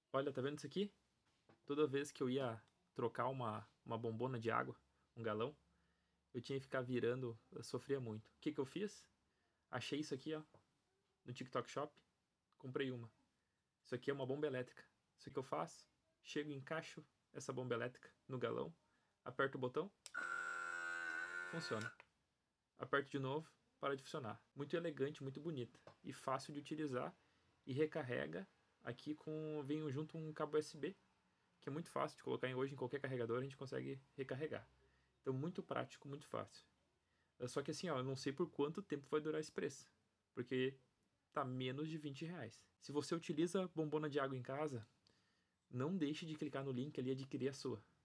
Olha, tá vendo isso aqui? Toda vez que eu ia trocar uma bombona de água, um galão, eu tinha que ficar virando, eu sofria muito. O que que eu fiz? Achei isso aqui, ó, no TikTok Shop, comprei uma. Isso aqui é uma bomba elétrica. Isso que eu faço, chego e encaixo essa bomba elétrica no galão, aperto o botão, funciona. Aperto de novo, para de funcionar. Muito elegante, muito bonita e fácil de utilizar e recarrega aqui com vem junto um cabo USB, que é muito fácil de colocar hoje em qualquer carregador, a gente consegue recarregar. Então muito prático, muito fácil. Só que assim, ó, eu não sei por quanto tempo vai durar esse preço, porque tá menos de R$ 20. Se você utiliza bombona de água em casa, não deixe de clicar no link ali e adquirir a sua.